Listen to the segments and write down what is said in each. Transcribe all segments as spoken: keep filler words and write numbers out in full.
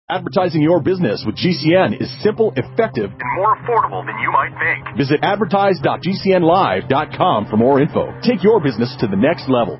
Advertising your business with G C N is simple, effective, and more affordable than you might think. Visit advertise dot g c n live dot com for more info. Take your business to the next level.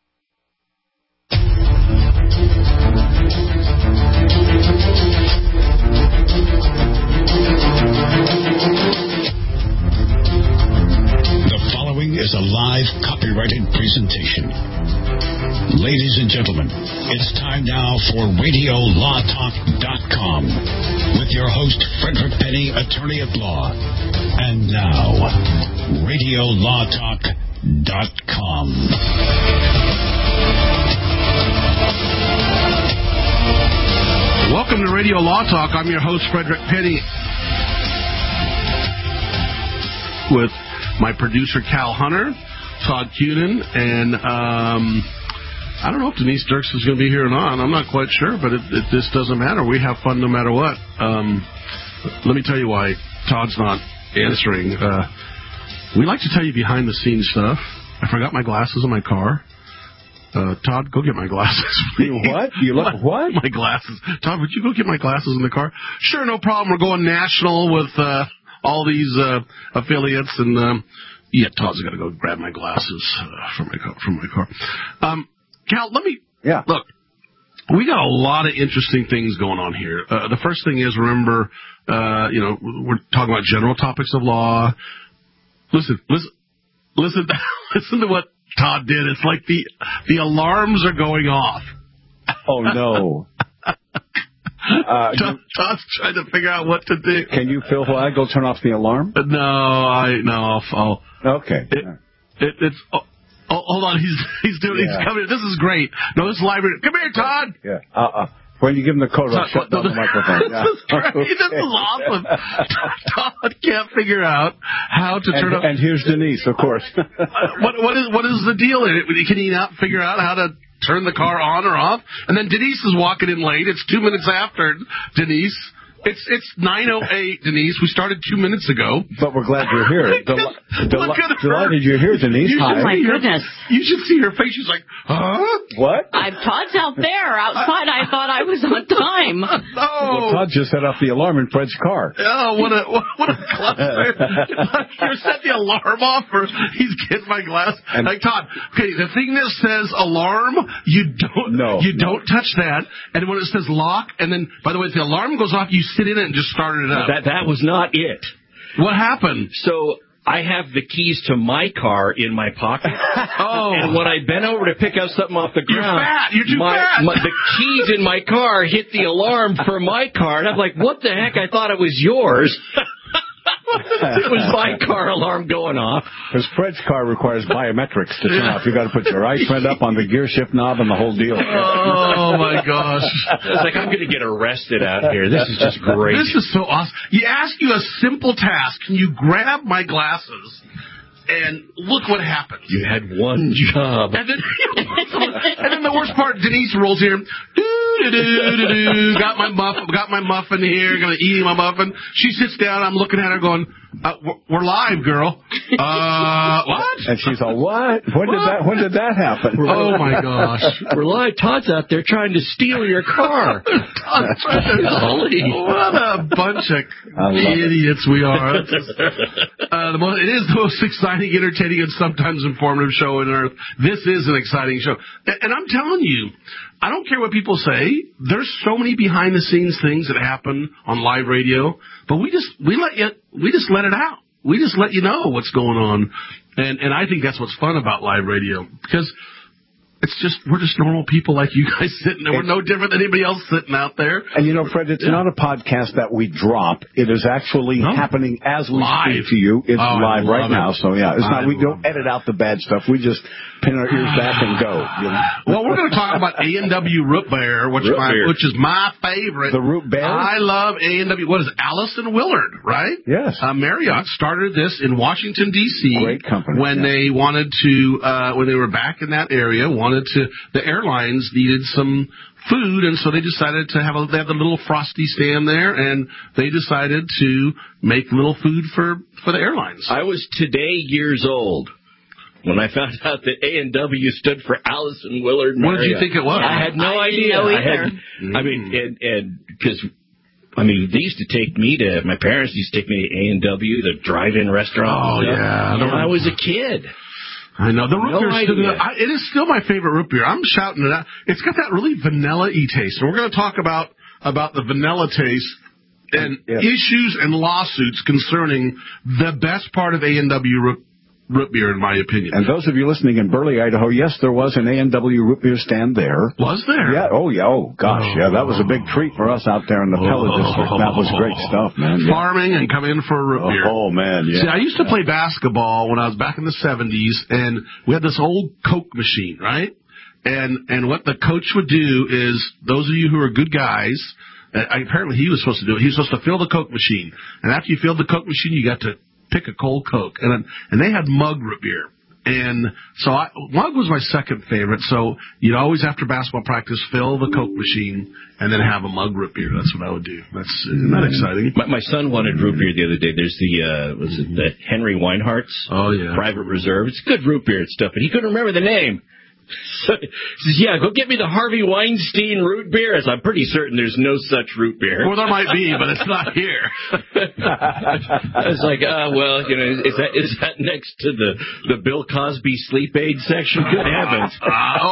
The following is a live copyrighted presentation. Ladies and gentlemen, it's time now for radio law talk dot com with your host, Frederick Penny, attorney at law. And now, radio law talk dot com. Welcome to Radio Law Talk. I'm your host, Frederick Penny, with my producer, Cal Hunter, Todd Cunin, and um, I don't know if Denise Dirks is going to be here or not. I'm not quite sure, but it, it, this doesn't matter. We have fun no matter what. Um, let me tell you why Todd's not answering. Uh, we like to tell you behind-the-scenes stuff. I forgot my glasses in my car. Uh, Todd, go get my glasses. What? You look my, what? My glasses. Todd, would you go get my glasses in the car? Sure, no problem. We're going national with uh, all these uh, affiliates, and um, yeah, Todd's got to go grab my glasses uh, from my car. From my car. Um, Cal, let me. Yeah. Look, we got a lot of interesting things going on here. Uh, the first thing is, remember, uh, you know, we're talking about general topics of law. Listen, listen, listen, listen to what Todd did. It's like the the alarms are going off. Oh no. Uh, Todd, Todd's trying to figure out what to do. Can you, Phil, while I go turn off the alarm? No, I no. I'll, I'll okay. It, it, it's. Oh, oh, hold on. He's he's doing. Yeah. He's coming. This is great. No, this is live. Come here, Todd. Yeah. Uh. uh When you give him the code, I'll shut down the microphone. This is great. Okay. This is awesome. Todd can't figure out how to turn and, up. And here's Denise, of course. what what is what is the deal? Can he not figure out how to turn the car on or off? And then Denise is walking in late. It's two minutes after Denise. It's it's nine oh eight, Denise. We started two minutes ago. But we're glad you're here. Del- del- delighted you're here, Denise. You Hi. Oh, my goodness. You should see her face. She's like, huh? What? I'm Todd's out there. Outside, I thought I was on time. No. Well, Todd just set off the alarm in Fred's car. Oh, what a what, what a cluster. You set the alarm off, or he's getting my glass. And like, Todd, okay, the thing that says alarm, you don't no, you no. don't touch that. And when it says lock, and then, by the way, if the alarm goes off, you sit in it and just started it up. That that was not it. What happened? So I have the keys to my car in my pocket. Oh. And when I bent over to pick up something off the You're ground, fat. You're too my, fat. My, the keys in my car hit the alarm for my car. And I'm like, what the heck? I thought it was yours. It was my car alarm going off. Because Fred's car requires biometrics to turn off. You got to put your right foot up on the gear shift knob and the whole deal. Oh my gosh! It's like I'm going to get arrested out here. This is just great. This is so awesome. You ask you a simple task. Can you grab my glasses? And look what happened. You had one job. And then, and then the worst part, Denise rolls here. Doo, doo, doo, doo, doo. Got my muff, got my muffin here. Gonna eat my muffin. She sits down. I'm looking at her, going, uh, "We're live, girl." Uh, what? And she's all, "What? When did that? When did that happen?" Oh my gosh! We're live. Todd's out there trying to steal your car. Todd's trying to Golly. What a bunch of idiots we are. Uh, the most, it is the most exciting, entertaining, and sometimes informative show on earth. This is an exciting show. And, and I'm telling you, I don't care what people say. There's so many behind-the-scenes things that happen on live radio, but we just we let you we just let it out. We just let you know what's going on, and and I think that's what's fun about live radio, because it's just, we're just normal people like you guys sitting there. We're no different than anybody else sitting out there. And you know, Fred, it's yeah. not a podcast that we drop. It is actually no. happening as we live. speak to you. It's oh, live right it. now. So yeah, it's I not, we don't edit out the bad stuff. We just pin our ears back and go. You know? Well, we're going to talk about A and W Root Beer, which, root my, beer. which is my favorite. The Root Beer? I love A and W. What is it? Allison Willard, right? Yes. Uh, Marriott started this in Washington, D C Great company. When yeah. they wanted to, uh, when they were back in that area, wanted to, the airlines needed some food, and so they decided to have a, they have the little Frosty stand there, and they decided to make little food for, for the airlines. I was today years old when I found out that A and W stood for Allison Willard Marriott. What did you think it was? I had no I idea. didn't know I had, either. I mean, and and because. I mean, they used to take me to, my parents used to take me to A and W, the drive-in restaurant. Oh, yeah. When I was a kid. I know. The root No beer is still, idea. I, it is still my favorite root beer. I'm shouting it out. It's got that really vanilla-y taste. And we're going to talk about, about the vanilla taste and Yes. issues and lawsuits concerning the best part of A and W root, root beer, in my opinion. And those of you listening in Burley, Idaho, yes, there was an A and W root beer stand there. Was there? Yeah. Oh, yeah. Oh, gosh. Yeah, that was a big treat for us out there in the Pella District. That was great stuff, man. Yeah. Farming and coming in for a root beer. Oh, man. Yeah. See, I used to play basketball when I was back in the seventies, and we had this old Coke machine, right? And and what the coach would do is, those of you who are good guys, uh, apparently he was supposed to do it. He was supposed to fill the Coke machine, and after you filled the Coke machine, you got to pick a cold Coke, and then, and they had mug root beer. And so I, mug was my second favorite. So you'd always, after basketball practice, fill the Coke machine and then have a mug root beer. That's what I would do. That's isn't that exciting? My, my son wanted root beer the other day. There's the, uh, was it the Henry Weinhardt's Oh, yeah. Private Reserve. It's good root beer and stuff, and he couldn't remember the name. So he says, yeah, go get me the Harvey Weinstein root beer. As I'm pretty certain there's no such root beer. Well, there might be, but it's not here. I was like, uh, well, you know, is that is that next to the, the Bill Cosby sleep aid section? Good heavens. Uh,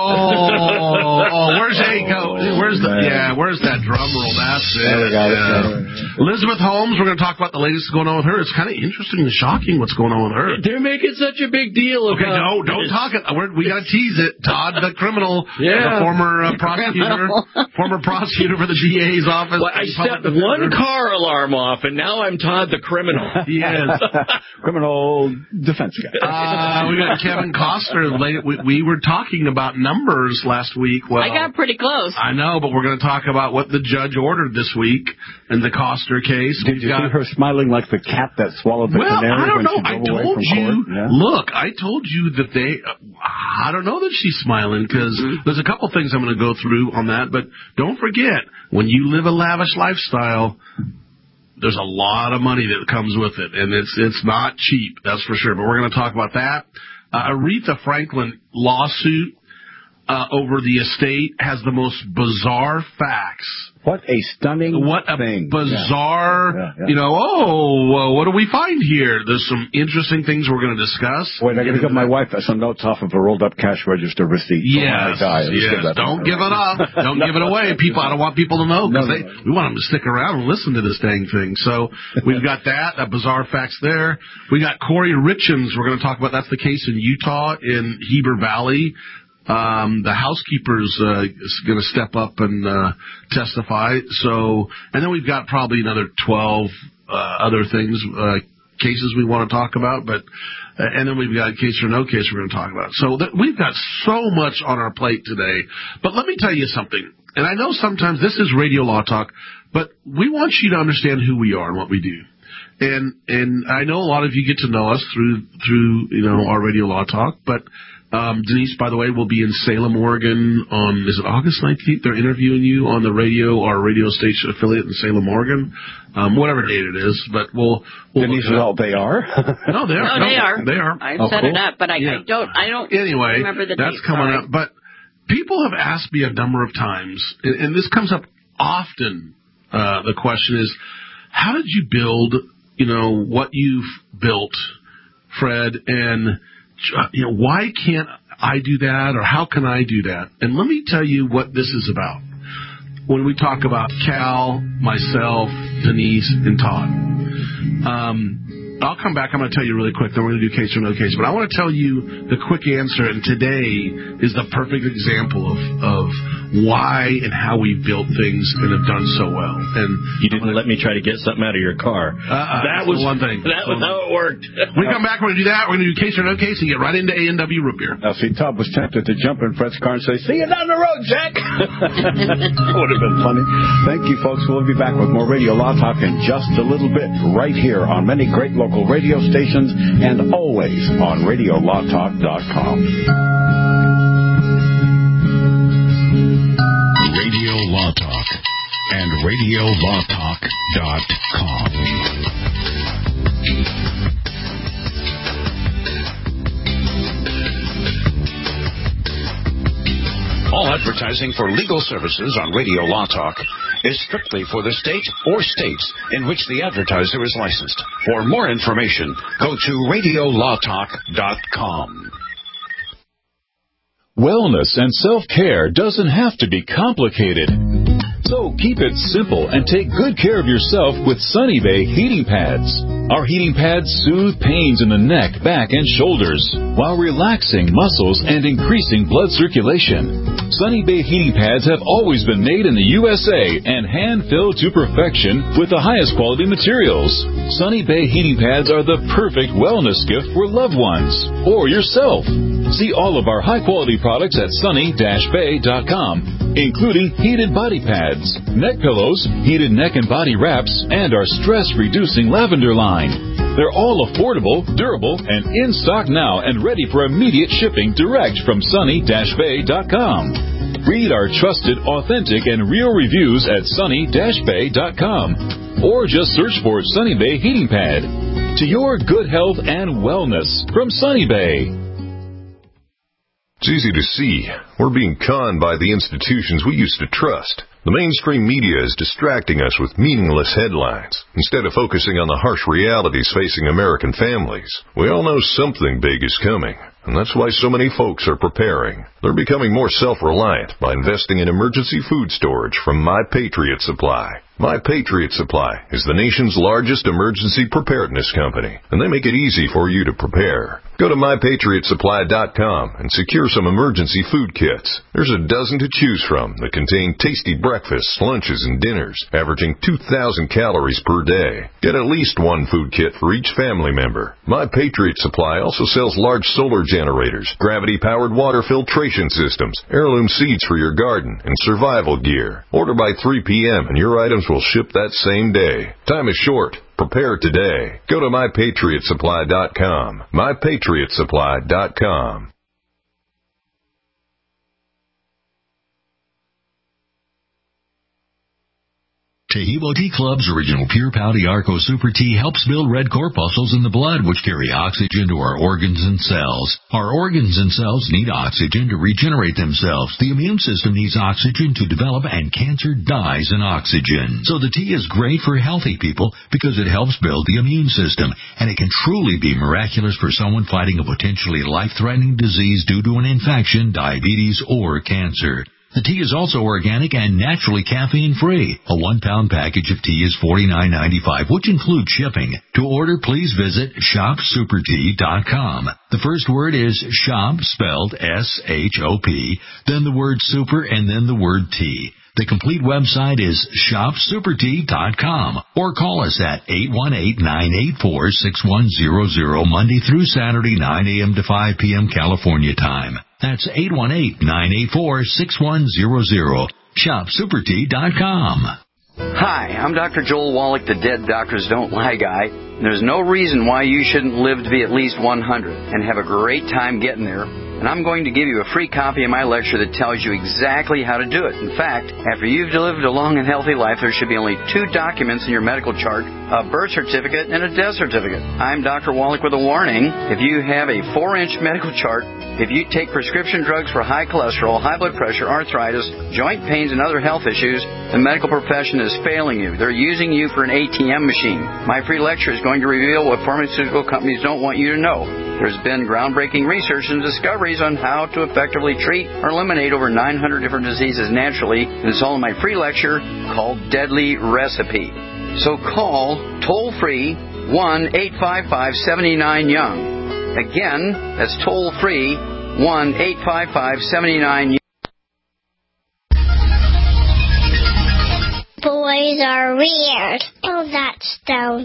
oh, oh, where's Aco? Where's the, yeah, where's that drum roll? That's it. There we go. Yeah. Elizabeth Holmes, we're going to talk about the latest going on with her. It's kind of interesting and shocking what's going on with her. They're making such a big deal about Okay, no, don't talk it. We're, we got to tease it. Todd, the criminal, Yeah. the former uh, prosecutor, former prosecutor for the D A's office. Well, I stepped one car alarm off, and now I'm Todd the criminal. Yes. Criminal defense guy. Uh, we got Kevin Costner. Late, we, we were talking about numbers last week. Well, I got pretty close. I know, but we're going to talk about what the judge ordered this week in the Costner case. Did We've you got, see her smiling like the cat that swallowed the well, canary I don't when know. she I drove away told from you. court? Yeah. Look, I told you that they. Uh, I don't know that she's smiling because Mm-hmm. there's a couple things I'm going to go through on that. But don't forget, when you live a lavish lifestyle, there's a lot of money that comes with it, and it's it's not cheap. That's for sure. But we're going to talk about that. Uh, Aretha Franklin lawsuit uh, over the estate has the most bizarre facts. What a stunning What a thing. bizarre, Yeah, yeah, yeah. you know, oh, well, what do we find here? There's some interesting things we're going to discuss. Wait, I got to give my wife some notes off of a rolled-up cash register receipt. Yes, Oh, my God. Let's yes. give that to Don't her. give it up. Don't give it away. People, I don't want people to know because No, no, they no. we want them to stick around and listen to this dang thing. So we've got that, that bizarre facts there. We got Corey Richens. We're going to talk about that's the case in Utah in Heber Valley. Um, the housekeeper's uh, is going to step up and uh, testify. So, and then we've got probably another twelve uh, other things, uh, cases we want to talk about. But uh, and then we've got case or no case we're going to talk about. So th- we've got so much on our plate today. But let me tell you something. And I know sometimes this is Radio Law Talk, but we want you to understand who we are and what we do. And and I know a lot of you get to know us through through you know our Radio Law Talk, but um, Denise, by the way, will be in Salem, Oregon on is it August nineteenth? They're interviewing you on the radio, our radio station affiliate in Salem, Oregon, um, whatever date it is. But we'll, we'll Denise, well, they are. no, they are. No, they are. They are. I Oh, set cool. it up, but I, Yeah. I don't. I don't Anyway, remember the that's date, coming sorry. up. But people have asked me a number of times, and, and this comes up often. Uh, the question is, how did you build, you know, what you've built, Fred? And uh, you know, why can't I do that, or how can I do that? And let me tell you what this is about. When we talk about Cal, myself, Denise, and Todd. Um, I'll come back. I'm going to tell you really quick. Then we're going to do case or no case. But I want to tell you the quick answer. And today is the perfect example of, of why and how we built things and have done so well. And You didn't let me try to get something out of your car. Uh-uh, that that's was the one thing. That was how it worked. when we come back, we're going to do that. We're going to do case or no case and get right into A and W root beer. Now, see, Todd was tempted to jump in Fred's car and say, see you down the road, Jack. That would have been funny. Thank you, folks. We'll be back with more Radio Law Talk in just a little bit, right here on many great local radio stations and always on radio law talk dot com. Radio Law Talk and radio law talk dot com. All advertising for legal services on Radio Law Talk is strictly for the state or states in which the advertiser is licensed. For more information, go to radio law talk dot com. Wellness and self-care doesn't have to be complicated. So keep it simple and take good care of yourself with Sunny Bay heating pads. Our heating pads soothe pains in the neck, back, and shoulders while relaxing muscles and increasing blood circulation. Sunny Bay heating pads have always been made in the U S A and hand-filled to perfection with the highest quality materials. Sunny Bay heating pads are the perfect wellness gift for loved ones or yourself. See all of our high-quality products at sunny dash bay dot com, including heated body pads, neck pillows, heated neck and body wraps, and our stress-reducing lavender line. They're all affordable, durable, and in stock now and ready for immediate shipping direct from sunny dash bay dot com. Read our trusted, authentic, and real reviews at sunny dash bay dot com or just search for Sunny Bay Heating Pad. To your good health and wellness from Sunny Bay. It's easy to see. We're being conned by the institutions we used to trust. The mainstream media is distracting us with meaningless headlines instead of focusing on the harsh realities facing American families. We all know something big is coming, and that's why so many folks are preparing. They're becoming more self-reliant by investing in emergency food storage from My Patriot Supply. My Patriot Supply is the nation's largest emergency preparedness company, and they make it easy for you to prepare. Go to my patriot supply dot com and secure some emergency food kits. There's a dozen to choose from that contain tasty breakfasts, lunches, and dinners, averaging two thousand calories per day. Get at least one food kit for each family member. My Patriot Supply also sells large solar generators, gravity-powered water filtration systems, heirloom seeds for your garden, and survival gear. Order by three p.m. and your items will ship that same day. Time is short. Prepare today. Go to my patriot supply dot com. my patriot supply dot com. Tehebo Tea Club's original Pure Pau Arco Super Tea helps build red corpuscles in the blood, which carry oxygen to our organs and cells. Our organs and cells need oxygen to regenerate themselves. The immune system needs oxygen to develop, and cancer dies in oxygen. So the tea is great for healthy people because it helps build the immune system, and it can truly be miraculous for someone fighting a potentially life-threatening disease due to an infection, diabetes, or cancer. The tea is also organic and naturally caffeine-free. A one-pound package of tea is forty-nine ninety-five, which includes shipping. To order, please visit shop super tea dot com. The first word is shop, spelled S H O P, then the word super, and then the word tea. The complete website is shop super tea dot com, or call us at eight one eight, nine eight four, six one zero zero, Monday through Saturday, nine a.m. to five p.m. California time. That's eight one eight, nine eight four, six one zero zero. shop super tea dot com. Hi, I'm Doctor Joel Wallach, the Dead Doctors Don't Lie guy. There's no reason why you shouldn't live to be at least one hundred and have a great time getting there. And I'm going to give you a free copy of my lecture that tells you exactly how to do it. In fact, after you've lived a long and healthy life, there should be only two documents in your medical chart, a birth certificate and a death certificate. I'm Doctor Wallach with a warning. If you have a four-inch medical chart, if you take prescription drugs for high cholesterol, high blood pressure, arthritis, joint pains, and other health issues, the medical profession is failing you. They're using you for an A T M machine. My free lecture is going to reveal what pharmaceutical companies don't want you to know. There's been groundbreaking research and discoveries on how to effectively treat or eliminate over nine hundred different diseases naturally, and it's all in my free lecture called Deadly Recipe. So call toll-free one eight five five, seven nine, young. Again, that's toll-free one eight five five, seven nine, young. Boys are weird. Oh, that's down.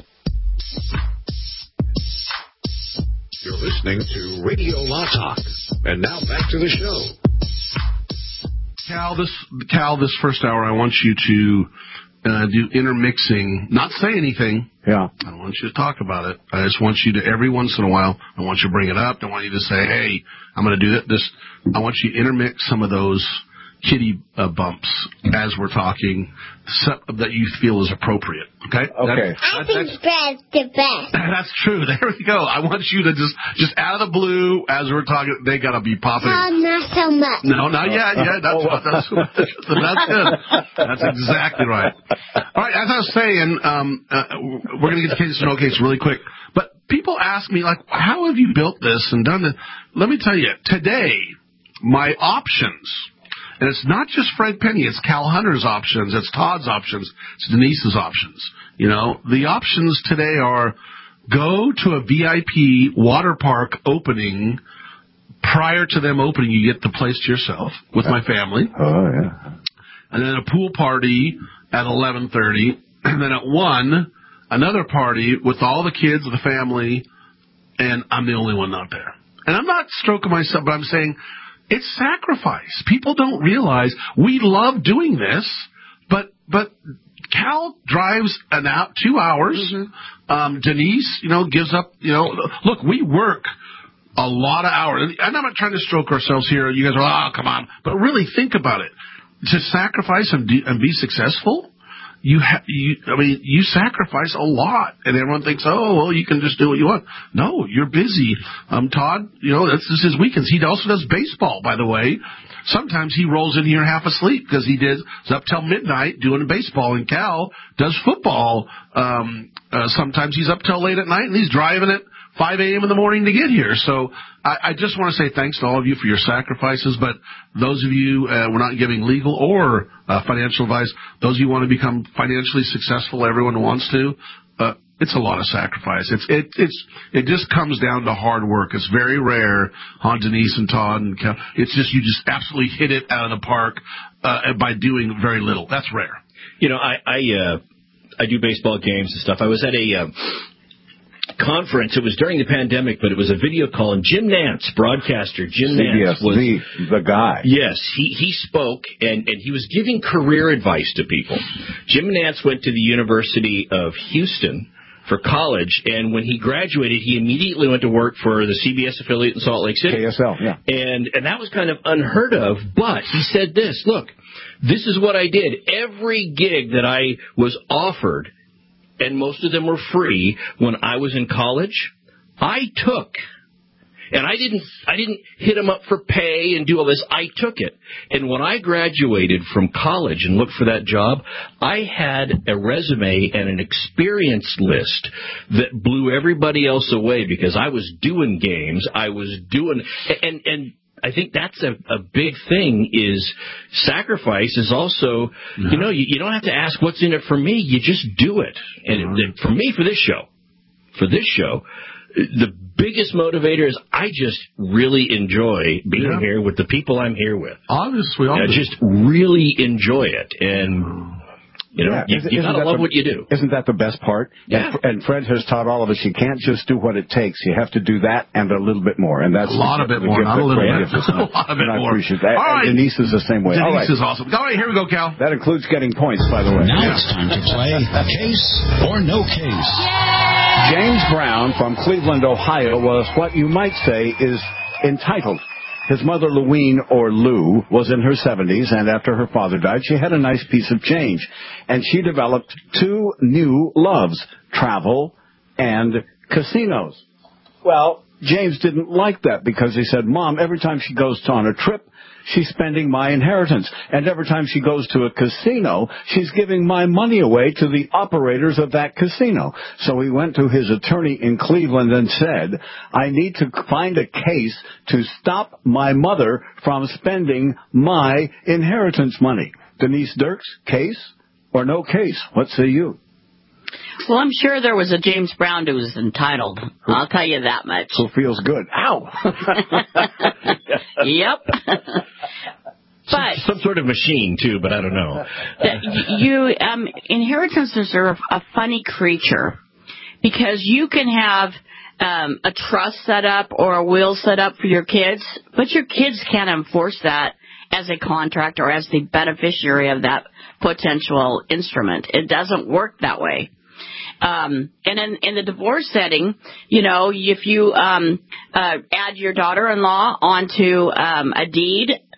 You're listening to Radio Law Talk. And now back to the show. Cal, this Cal, this first hour, I want you to uh, do intermixing. Not say anything. Yeah. I don't want you to talk about it. I just want you to, every once in a while, I want you to bring it up. I want you to say, hey, I'm going to do this. I want you to intermix some of those kitty uh, bumps as we're talking so, that you feel is appropriate. Okay. Okay. That, I that, think Brad's the best. That's true. There we go. I want you to just, just out of the blue, as we're talking, they gotta be popping. Oh, not so much. No, not yet. Yeah, that's what, that's, that's good. That's exactly right. All right. As I was saying, um, uh, we're gonna get to case or no case really quick. But people ask me, like, how have you built this and done this? Let me tell you, today, my options. And it's not just Fred Penny, it's Cal Hunter's options, it's Todd's options, it's Denise's options. You know, the options today are go to a V I P water park opening. Prior to them opening, you get the place to yourself with my family. Oh, yeah. And then a pool party at eleven thirty. And then at one, another party with all the kids, the family, and I'm the only one not there. And I'm not stroking myself, but I'm saying, it's sacrifice. People don't realize we love doing this, but but Cal drives an out two hours. Mm-hmm. Um, Denise, you know, gives up. You know, look, we work a lot of hours, and I'm not trying to stroke ourselves here. You guys are, oh, come on, but really think about it. To sacrifice and, de- and be successful, you ha- you I mean, you sacrifice a lot, and everyone thinks, oh, well, you can just do what you want. No, you're busy. Um, Todd, you know, that's this is his weekends. He also does baseball, by the way. Sometimes he rolls in here half asleep because he did is up till midnight doing baseball, and Cal does football. Um, uh, sometimes he's up till late at night, and he's driving at five a.m. in the morning to get here. So I, I just want to say thanks to all of you for your sacrifices. But those of you, uh, we're not giving legal or uh, financial advice. Those of you who want to become financially successful, everyone wants to. Uh, it's a lot of sacrifice. It's it it's it just comes down to hard work. It's very rare on Denise and Todd and Cal. It's just you just absolutely hit it out of the park uh, by doing very little. That's rare. You know, I I, uh, I do baseball games and stuff. I was at a uh, conference. It was during the pandemic, but it was a video call, and Jim Nantz, broadcaster, Jim Nantz was the, the guy. Yes, he he spoke, and, and he was giving career advice to people. Jim Nantz went to the University of Houston for college, and when he graduated, he immediately went to work for the C B S affiliate in Salt Lake City. K S L, yeah. And and that was kind of unheard of, but he said this, look, this is what I did. Every gig that I was offered, and most of them were free, when I was in college, I took. And I didn't I didn't hit them up for pay and do all this. I took it. And when I graduated from college and looked for that job, I had a resume and an experience list that blew everybody else away because I was doing games. I was doing and and I think that's a, a big thing is sacrifice is also, mm-hmm. you know, you, you don't have to ask what's in it for me. You just do it. And mm-hmm. for me, for this show, for this show, the biggest motivator is I just really enjoy being yeah. here with the people I'm here with. Obviously, I just really enjoy it. And, you know, yeah. you, you got to love the, what you do. Isn't that the best part? Yeah. And, and Fred has taught all of us you can't just do what it takes. You have to do that and a little bit more. And that's a lot the, of it the more, not a little bit. A lot of it I more. appreciate that. All right. And Denise is the same way. Denise all right. is awesome. All right, here we go, Cal. That includes getting points, by the way. Now yeah. it's time to play Case or No Case. James Brown from Cleveland, Ohio, was what you might say is entitled. His mother, Louine, or Lou, was in her seventies, and after her father died, she had a nice piece of change. And she developed two new loves, travel and casinos. Well, James didn't like that because he said, Mom, every time she goes on a trip, she's spending my inheritance. And every time she goes to a casino, she's giving my money away to the operators of that casino. So he went to his attorney in Cleveland and said, I need to find a case to stop my mother from spending my inheritance money. Denise Dirks, case or no case? What say you? Well, I'm sure there was a James Brown who was entitled. I'll tell you that much. Who feels good. Ow! Yep. Some, but some sort of machine, too, but I don't know. You um, inheritances are a, a funny creature because you can have um, a trust set up or a will set up for your kids, but your kids can't enforce that as a contract or as the beneficiary of that potential instrument. It doesn't work that way. Um, and in, in the divorce setting, you know, if you um, uh, add your daughter-in-law onto um, a deed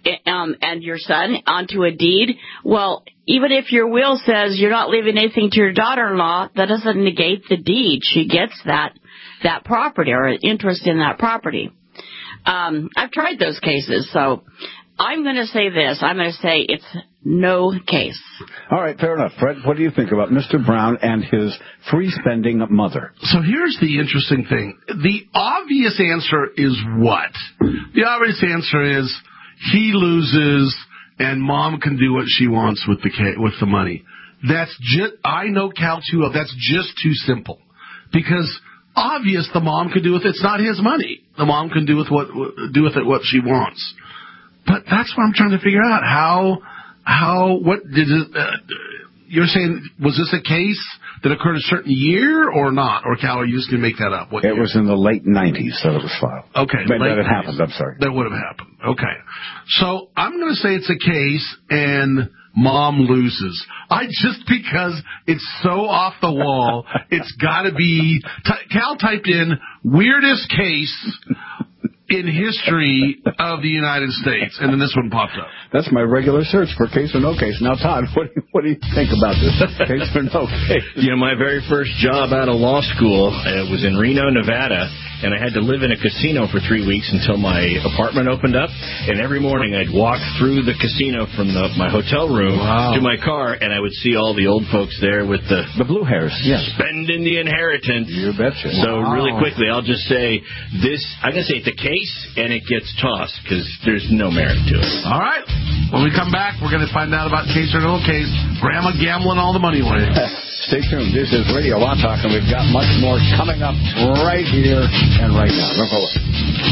um, and your son onto a deed, well, even if your will says you're not leaving anything to your daughter-in-law, that doesn't negate the deed. She gets that that property or an interest in that property. Um, I've tried those cases, so I'm going to say this. I'm going to say it's no case. All right, fair enough. Fred, what do you think about Mister Brown and his free-spending mother? So here's the interesting thing. The obvious answer is what? The obvious answer is he loses and mom can do what she wants with the with the money. That's just, I know Cal too well. That's just too simple. Because obvious the mom can do with it. It's not his money. The mom can do with what do with it what she wants. But that's what I'm trying to figure out. How, how, what did it, uh, you're saying, was this a case that occurred a certain year or not? Or, Cal, are you just going to make that up? What it year? was in the late nineties that it was filed. Okay. But that nineties. it happened, I'm sorry. That would have happened. Okay. So I'm going to say it's a case and mom loses. I just because it's so off the wall, it's got to be, t- Cal typed in weirdest case in history of the United States, and then this one popped up. That's my regular search for case or no case. Now, Todd, what, what do you think about this? Case or no case? You know, my very first job out of law school uh, was in Reno, Nevada, and I had to live in a casino for three weeks until my apartment opened up. And every morning I'd walk through the casino from the, my hotel room wow. to my car, and I would see all the old folks there with the the blue hairs, yes, spending the inheritance. You betcha. So wow. really quickly, I'll just say this: I'm gonna say it's a case, and it gets tossed because there's no merit to it. All right. When we come back, we're going to find out about case or no case. Grandma gambling all the money away. Stay tuned. This is Radio Law Talk, and we've got much more coming up right here and right now. Don't go away.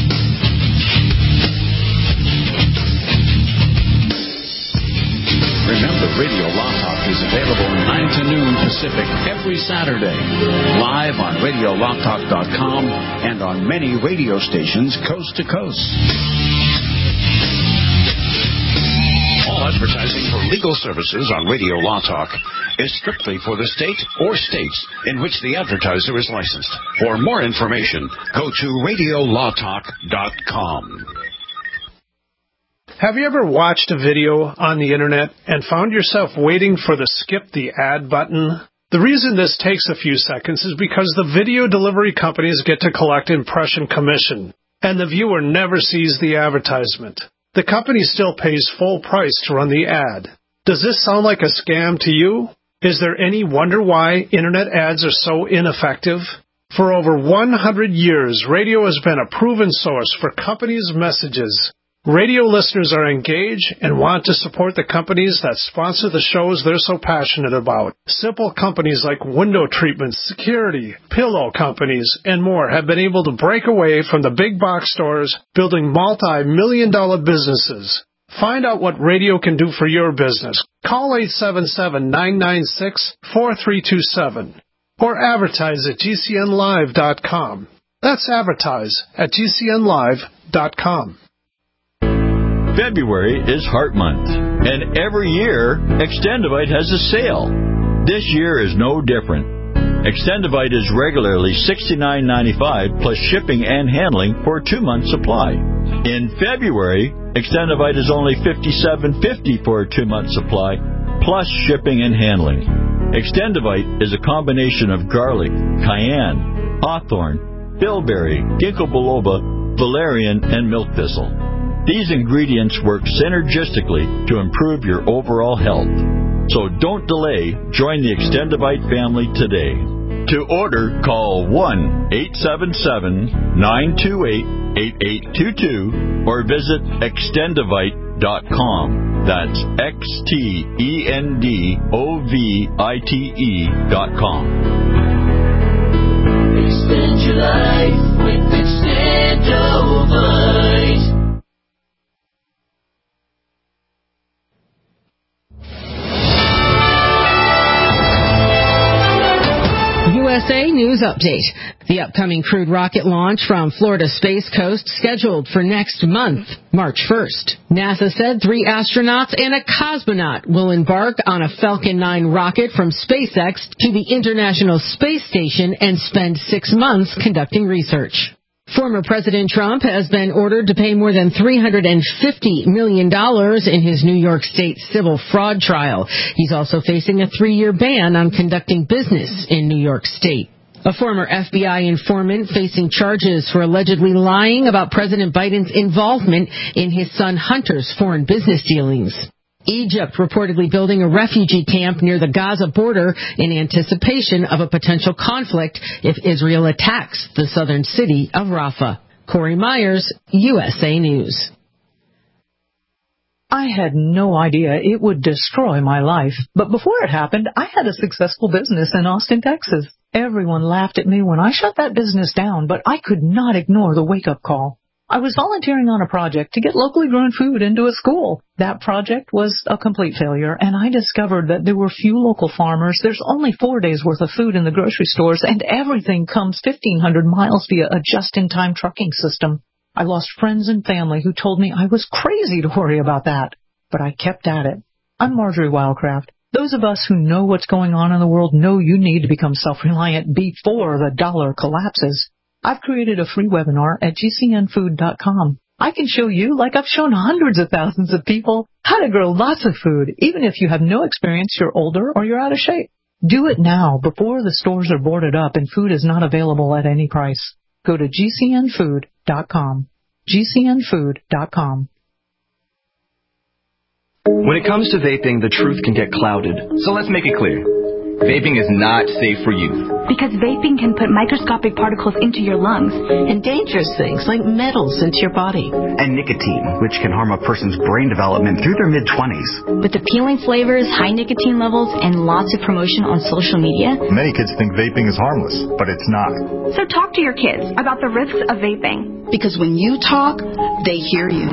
Remember, Radio Law Talk is available nine to noon Pacific every Saturday, live on radio law talk dot com and on many radio stations coast to coast. All advertising for legal services on Radio Law Talk is strictly for the state or states in which the advertiser is licensed. For more information, go to radio law talk dot com. Have you ever watched a video on the internet and found yourself waiting for the skip the ad button? The reason this takes a few seconds is because the video delivery companies get to collect impression commission, and the viewer never sees the advertisement. The company still pays full price to run the ad. Does this sound like a scam to you? Is there any wonder why internet ads are so ineffective? For over one hundred years, radio has been a proven source for companies' messages. Radio listeners are engaged and want to support the companies that sponsor the shows they're so passionate about. Simple companies like window treatments, security, pillow companies, and more have been able to break away from the big box stores, building multi-million dollar businesses. Find out what radio can do for your business. Call eight seven seven, nine nine six, four three two seven or advertise at G C N live dot com. That's advertise at G C N live dot com. February is Heart Month, and every year, Extendivite has a sale. This year is no different. Extendivite is regularly sixty-nine ninety-five plus shipping and handling for a two-month supply. In February, Extendivite is only fifty-seven fifty for a two-month supply plus shipping and handling. Extendivite is a combination of garlic, cayenne, hawthorn, bilberry, ginkgo biloba, valerian, and milk thistle. These ingredients work synergistically to improve your overall health. So don't delay. Join the Extendivite family today. To order, call one eight seven seven, nine two eight, eight eight two two or visit extendivite dot com. That's X T E N D O V I T E dot com. Extend your life with Extendivite. U S A News Update. The upcoming crewed rocket launch from Florida Space Coast scheduled for next month, March first. NASA said three astronauts and a cosmonaut will embark on a Falcon nine rocket from SpaceX to the International Space Station and spend six months conducting research. Former President Trump has been ordered to pay more than three hundred fifty million dollars in his New York State civil fraud trial. He's also facing a three-year ban on conducting business in New York State. A former F B I informant facing charges for allegedly lying about President Biden's involvement in his son Hunter's foreign business dealings. Egypt reportedly building a refugee camp near the Gaza border in anticipation of a potential conflict if Israel attacks the southern city of Rafah. Corey Myers, U S A News. I had no idea it would destroy my life, but before it happened, I had a successful business in Austin, Texas. Everyone laughed at me when I shut that business down, but I could not ignore the wake-up call. I was volunteering on a project to get locally grown food into a school. That project was a complete failure, and I discovered that there were few local farmers. There's only four days' worth of food in the grocery stores, and everything comes fifteen hundred miles via a just-in-time trucking system. I lost friends and family who told me I was crazy to worry about that, but I kept at it. I'm Marjorie Wildcraft. Those of us who know what's going on in the world know you need to become self-reliant before the dollar collapses. I've created a free webinar at G C N food dot com. I can show you, like I've shown hundreds of thousands of people, how to grow lots of food, even if you have no experience, you're older, or you're out of shape. Do it now before the stores are boarded up and food is not available at any price. Go to G C N food dot com. G C N food dot com. When it comes to vaping, the truth can get clouded. So let's make it clear. Vaping is not safe for youth. Because vaping can put microscopic particles into your lungs. And dangerous things like metals into your body. And nicotine, which can harm a person's brain development through their mid-twenties. With appealing flavors, high nicotine levels, and lots of promotion on social media. Many kids think vaping is harmless, but it's not. So talk to your kids about the risks of vaping. Because when you talk, they hear you.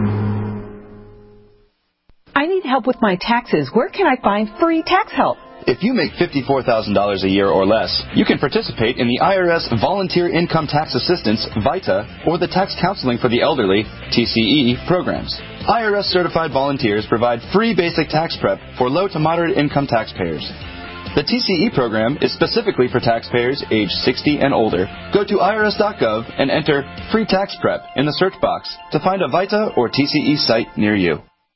I need help with my taxes. Where can I find free tax help? If you make fifty-four thousand dollars a year or less, you can participate in the I R S Volunteer Income Tax Assistance, VITA, or the Tax Counseling for the Elderly, T C E, programs. I R S-certified volunteers provide free basic tax prep for low to moderate income taxpayers. The T C E program is specifically for taxpayers age sixty and older. Go to I R S dot gov and enter Free Tax Prep in the search box to find a VITA or T C E site near you.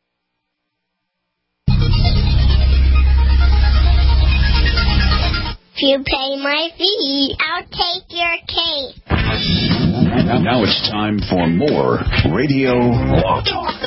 If you pay my fee, I'll take your case. Now, now it's time for more Radio Law Talk.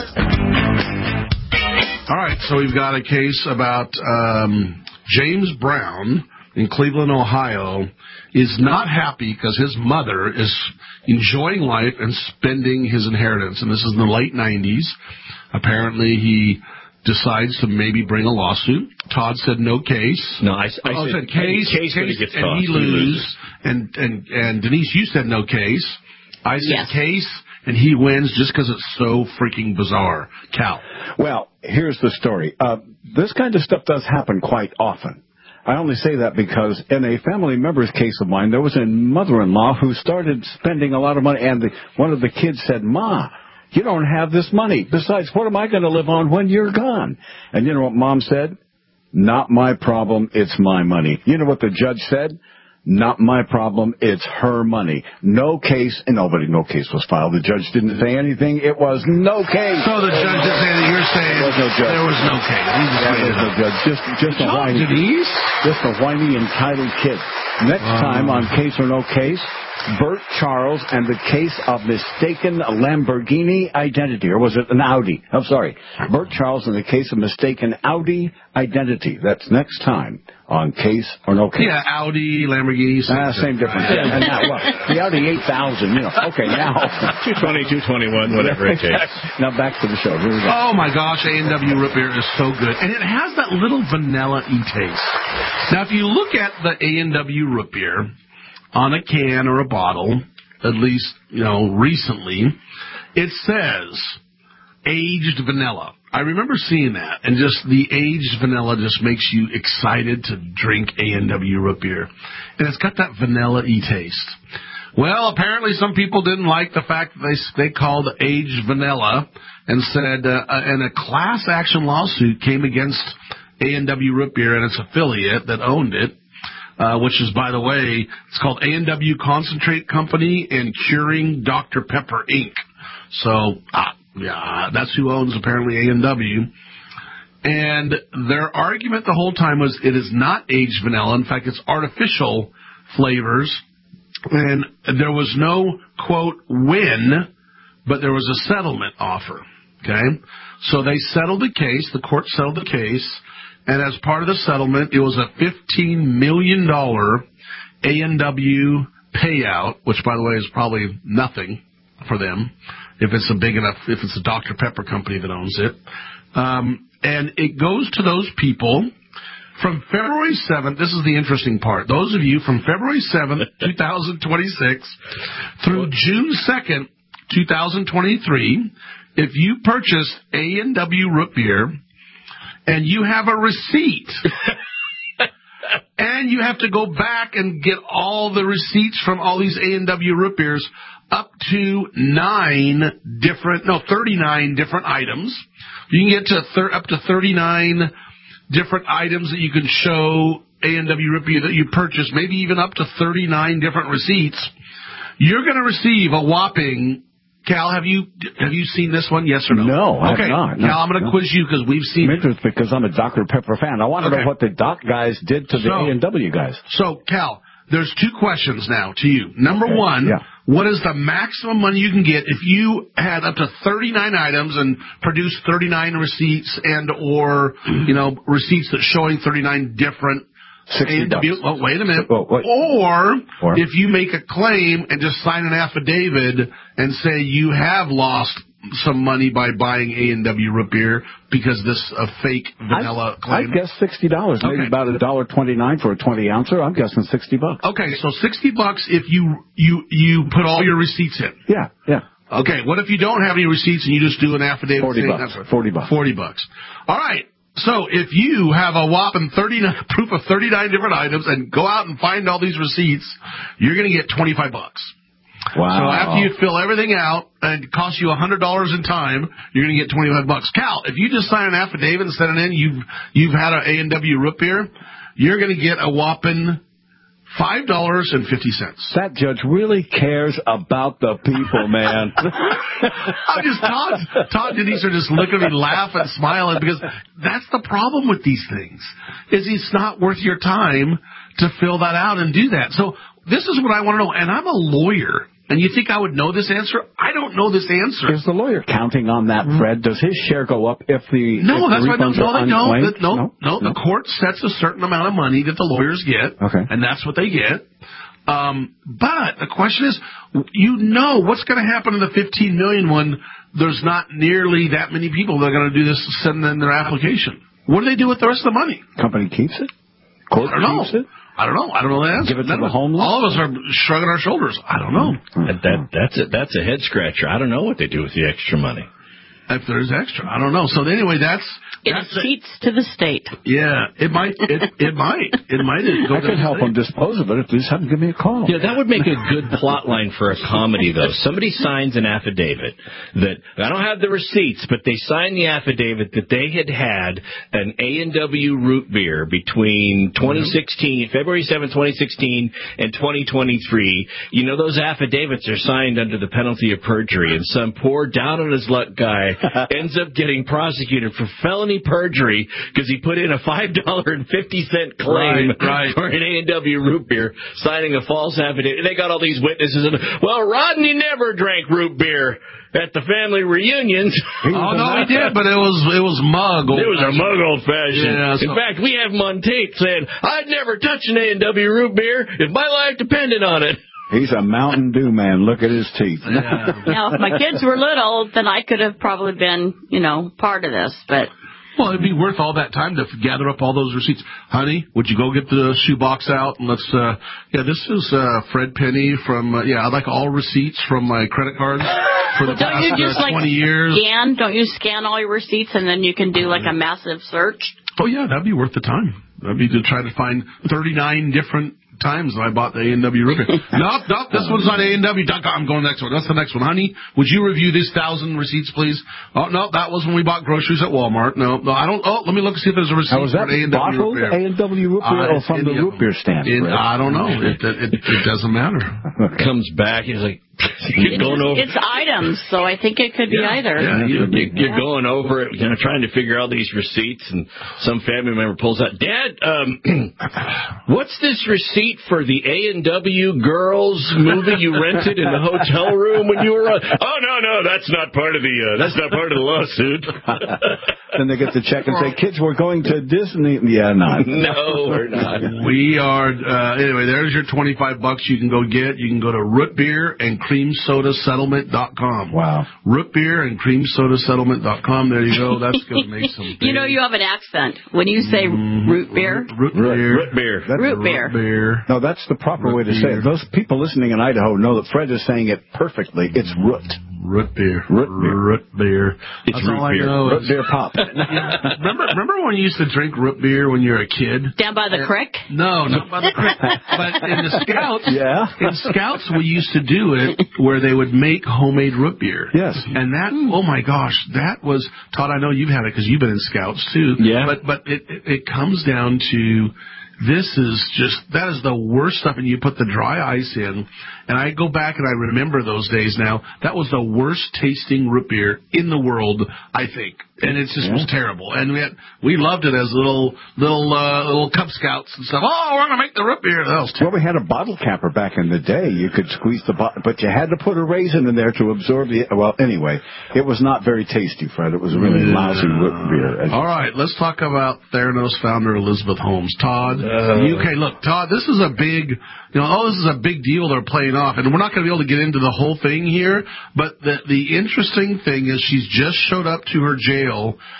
All right, so we've got a case about um, James Brown in Cleveland, Ohio, is not happy because his mother is enjoying life and spending his inheritance. And this is in the late nineties. Apparently, he decides to maybe bring a lawsuit. Todd said no case. No, I, I oh, said, said case, case, case, case and he loses. And, and, and Denise, you said no case. I said yes. Case, and he wins just because it's so freaking bizarre. Cal. Well, here's the story. Uh, this kind of stuff does happen quite often. I only say that because in a family member's case of mine, there was a mother-in-law who started spending a lot of money, and the, one of the kids said, "Ma, you don't have this money. Besides, what am I going to live on when you're gone?" And you know what Mom said? "Not my problem. It's my money." You know what the judge said? "Not my problem. It's her money." No case, and nobody, no case was filed. The judge didn't say anything. It was no case. So the judge is saying that you're saying there was no judge. There was no case. Yeah, there was no judge. Just, just a whiny, just a whiny, entitled kid. Next wow. time on Case or No Case, Bert Charles and the case of mistaken Lamborghini identity, or was it an Audi? I'm sorry. Bert Charles and the case of mistaken Audi identity. That's next time on Case or No Case. Yeah, Audi, Lamborghini. Same, ah, same difference. Yeah. And now, well, the Audi eight thousand, you know. Okay, now. two twenty, two twenty-one, whatever it takes. Now back to the show. Here we go. Oh, my gosh, A and W root beer is so good. And it has that little vanilla-y taste. Now, if you look at the A and W root beer on a can or a bottle, at least, you know, recently, it says aged vanilla. I remember seeing that, and just the aged vanilla just makes you excited to drink A and W root beer. And it's got that vanilla-y taste. Well, apparently some people didn't like the fact that they they called aged vanilla and said, uh, and a class action lawsuit came against A and W root beer and its affiliate that owned it. uh, which is, by the way, it's called A and W Concentrate Company and Curing Doctor Pepper, Incorporated. So, uh, yeah, that's who owns, apparently, A and W. And their argument the whole time was it is not aged vanilla. In fact, it's artificial flavors. And there was no, quote, win, but there was a settlement offer. Okay? So they settled the case. The court settled the case. And as part of the settlement, it was a fifteen million dollars A and W payout, which, by the way, is probably nothing for them if it's a big enough, if it's a Doctor Pepper company that owns it. Um, and it goes to those people from February seventh. This is the interesting part. Those of you from February seventh, twenty twenty-six through June second, twenty twenty-three, if you purchase A and W root beer and you have a receipt, and you have to go back and get all the receipts from all these A and W root beers, up to nine different, no, thirty-nine different items. You can get to thir- up to thirty-nine different items that you can show A and W root beer that you purchased, maybe even up to thirty-nine different receipts. You're going to receive a whopping, Cal, have you have you seen this one, yes or no? No, I okay. have not. No, Cal, I'm going to no. quiz you because we've seen it. Because I'm a Doctor Pepper fan. I want to okay. know what the Doc guys did to the so, A and W guys. So, Cal, there's two questions now to you. Number okay. one, yeah. what is the maximum money you can get if you had up to thirty-nine items and produced thirty-nine receipts and or, you know, receipts that showing thirty-nine different sixty bucks. Oh, wait a minute. Oh, wait. Or, or if you make a claim and just sign an affidavit and say you have lost some money by buying A and W root beer because this a fake vanilla I, claim. I guess sixty dollars, maybe okay. about a dollar twenty-nine for a twenty ouncer. I'm guessing sixty bucks. Okay, so sixty bucks if you you you put all your receipts in. Yeah, yeah. Okay, what if you don't have any receipts and you just do an affidavit? Forty saying bucks. That's Forty bucks. Forty bucks. All right. So if you have a whopping thirty-nine proof of thirty-nine different items and go out and find all these receipts, you're going to get twenty-five bucks. Wow. So after you fill everything out and it costs you one hundred dollars in time, you're going to get twenty-five bucks. Cal, if you just sign an affidavit and send it in, you've you've had an A and W root beer, you're going to get a whopping five dollars and fifty cents. That judge really cares about the people, man. I'm just, Todd, Todd Denise are just looking at me, laugh and smiling because that's the problem with these things, is it's not worth your time to fill that out and do that. So this is what I want to know, and I'm a lawyer. And you think I would know this answer? I don't know this answer. Is the lawyer counting on that, Fred? Does his share go up if the no? if That's the why no, no, they don't. No, no, no, no. The court sets a certain amount of money that the lawyers get, okay, and that's what they get. Um, but the question is, you know, what's going to happen in the fifteen million when there's not nearly that many people that are going to do this, send in their application? What do they do with the rest of the money? Company keeps it. Court I don't know. keeps it. I don't know. I don't know the answer. Give it to the homeless? All of us are shrugging our shoulders. I don't know. That, that, that's, a, that's a head scratcher. I don't know what they do with the extra money. If there's extra, I don't know. So anyway, that's it's receipts to the state. Yeah, it might. It, it might. It might. Go I could help them dispose of it if they just haven't given me a call. Yeah, that would make a good plot line for a comedy, though. Somebody signs an affidavit that I don't have the receipts, but they signed the affidavit that they had had an A and W root beer between twenty sixteen, February seventh, twenty sixteen, and twenty twenty-three. You know, those affidavits are signed under the penalty of perjury, and some poor down on his luck guy ends up getting prosecuted for felony perjury because he put in a five dollars and fifty cents claim right, right. for an A and W root beer, signing a false affidavit. They got all these witnesses. And, well, Rodney never drank root beer at the family reunions. Oh, no, he did, but it was it was mug. It was a mug old-fashioned. Yeah, so. In fact, we have him on tape saying, I'd never touch an A and W root beer if my life depended on it. He's a Mountain Dew man. Look at his teeth. Yeah. Now, if my kids were little, then I could have probably been, you know, part of this. But well, it'd be worth all that time to gather up all those receipts. Honey, would you go get the shoebox out and let's? Uh, yeah, this is uh, Fred Penny from. Uh, yeah, I'd like all receipts from my credit cards for the well, don't past you just, uh, like, twenty years. Scan? Don't you scan all your receipts and then you can do like a massive search? Oh yeah, that'd be worth the time. That'd be to try to find thirty-nine different times that I bought the A and W root beer. no, no, this one's on A and W dot com. I'm going next one. That's the next one. Honey, would you review these thousand receipts, please? Oh, no, that was when we bought groceries at Walmart. No, no, I don't. Oh, let me look and see if there's a receipt now, was for that an A and W bottled root beer. A and W root beer Uh, or from the root beer stand? In, I don't know. It, it, it doesn't matter. Comes back, he's like, you're it's, going over. It's items, so I think it could be yeah, either. Yeah, you, you, you're yeah. going over it, you know, trying to figure out these receipts, and some family member pulls out, Dad, um, what's this receipt for the A and W Girls movie you rented in the hotel room when you were on? Oh, no, no, that's not part of the, uh, that's not part of the lawsuit. Then they get the check and say, kids, we're going to Disney. Yeah, not. No, we're not. We are, uh, anyway, there's your twenty-five bucks you can go get. You can go to root beer and cream soda settlement dot com. Wow. Root beer and cream soda settlement dot com. There you go. That's going to make some. You know, you have an accent when you say mm-hmm. root beer. Root, root beer. Root beer. That's root beer. Root beer. No, that's the proper root way to beer. say it. Those people listening in Idaho know that Fred is saying it perfectly. It's root. Root beer. Root beer. Root beer. It's That's root all beer. I know. Root beer pop. remember, remember when you used to drink root beer when you were a kid? Down by the and, creek? No, not by the creek. But in the Scouts, yeah. in Scouts, we used to do it where they would make homemade root beer. Yes. And that, oh my gosh, that was, Todd, I know you've had it because you've been in Scouts too. Yeah. But, but it, it, it comes down to, this is just, that is the worst stuff, and you put the dry ice in, and I go back and I remember those days now, that was the worst tasting root beer in the world, I think. And it just yeah. was terrible. And we had, we loved it as little, little, uh, little Cub Scouts and stuff. Oh, we're going to make the root beer. That was well, we had a bottle capper back in the day. You could squeeze the bottle, but you had to put a raisin in there to absorb the, well, anyway, it was not very tasty, Fred. It was a really yeah. lousy root beer. All right, let's talk about Theranos founder Elizabeth Holmes. Todd, uh, U K, look, Todd, this is a big, you know, oh, this is a big deal they're playing off, and we're not going to be able to get into the whole thing here, but the, the interesting thing is she's just showed up to her jail.